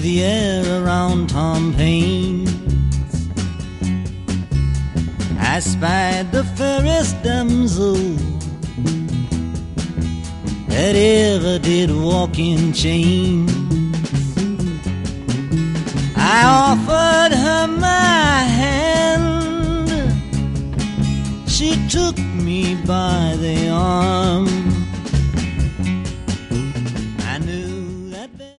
the air around Tom Paine. I spied the fairest damsel that ever did walk in chains. I offered her my hand, she took me by the arm.